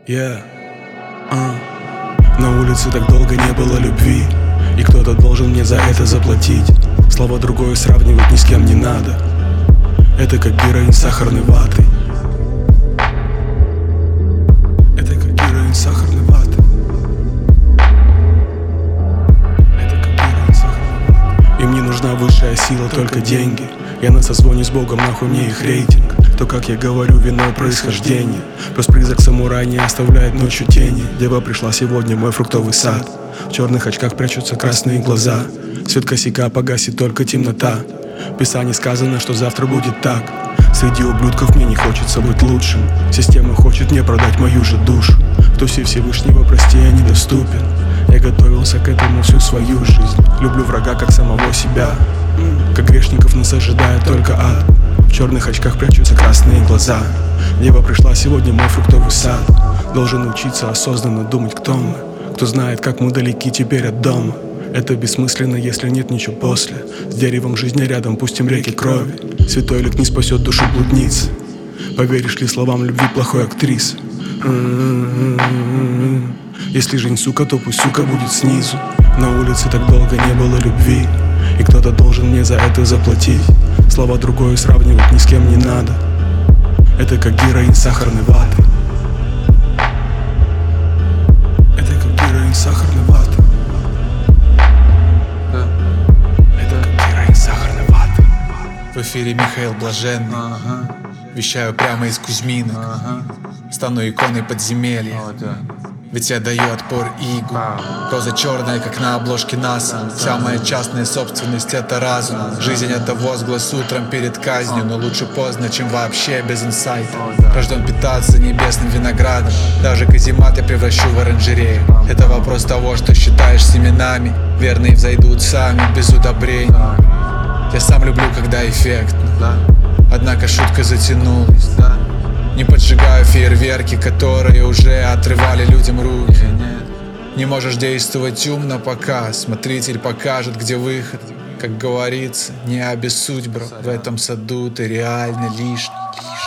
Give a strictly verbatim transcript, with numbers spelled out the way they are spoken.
Yeah. Uh. На улице так долго не было любви, и кто-то должен мне за это заплатить. Слово другое сравнивать ни с кем не надо. Это как героин с сахарной ватой. Это как героин с сахарной ватой. Это как героин с сахарной ватой. Им не нужна высшая сила, только деньги. Я на созвоне с Богом, нахуй мне их рейтинг. То, как я говорю, вино происхождение. Пес-призрак самурай не оставляет ночью тени. Дева пришла сегодня в мой фруктовый сад. В черных очках прячутся красные глаза. Свет косяка погасит только темнота. В Писании сказано, что завтра будет так. Среди ублюдков мне не хочется быть лучшим. Система хочет мне продать мою же душу. В тусе Всевышнего, прости, я недоступен. Я готовился к этому всю свою жизнь. Люблю врага как самого себя. Как грешников нас ожидает только ад. В черных очках прячутся красные глаза. Дева пришла сегодня в мой фруктовый сад. Должен учиться осознанно думать, кто мы. Кто знает, как мы далеки теперь от дома. Это бессмысленно, если нет ничего после. С деревом жизни рядом пустим реки крови. Святой лик не спасет душу блудницы. Поверишь ли словам любви плохой актрисы? Если жизнь сука, то пусть сука будет снизу. На улице так долго не было любви, и кто-то должен мне за это заплатить. Слова другое сравнивать ни с кем не надо. Это как героин с сахарной ватой. Это как героин с сахарной ватой. Это как героин с сахарной ватой. В эфире Михаил Блаженный. Ага. Вещаю прямо из Кузьминок. Ага. Стану иконой подземелья. О, да. Ведь я даю отпор игу. Роза черная, как на обложке НАСА. Вся моя частная собственность — это разум. Жизнь — это возглас утром перед казнью. Но лучше поздно, чем вообще без инсайта. Рожден питаться небесным виноградом. Даже каземат я превращу в оранжерею. Это вопрос того, что считаешь семенами. Верные взойдут сами, без удобрений. Я сам люблю, когда эффектно. Однако шутка затянулась. Не поджигаю фейерверки, которые уже отрывали людям руки. Не можешь действовать умно, пока смотритель покажет, где выход. Как говорится, не обессудь, бро, в этом саду ты реально лишний.